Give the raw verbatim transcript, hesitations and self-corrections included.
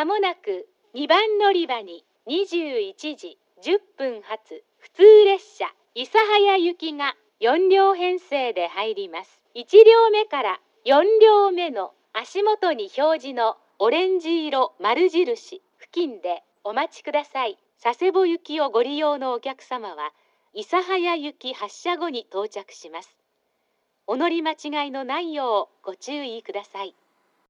まもなくにばん乗り場ににじゅういちじじゅっぷん発普通列車諫早行きがよん両編成で入ります。いち両目からよん両目の足元に表示のオレンジ色丸印付近でお待ちください。佐世保行きをご利用のお客様は諫早行き発車後に到着します。お乗り間違いのないようご注意ください。